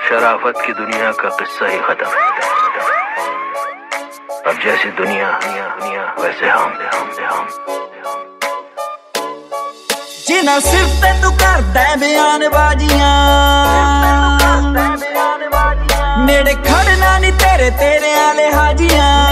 शराफत की दुनिया का किस्सा ही खत्म। अब जैसी दुनिया वैसे हम। जिन्ना सिर्फ ते तू करदा बयानबाजियां, नेड़े खड़ना नी तेरे आले हाजियां।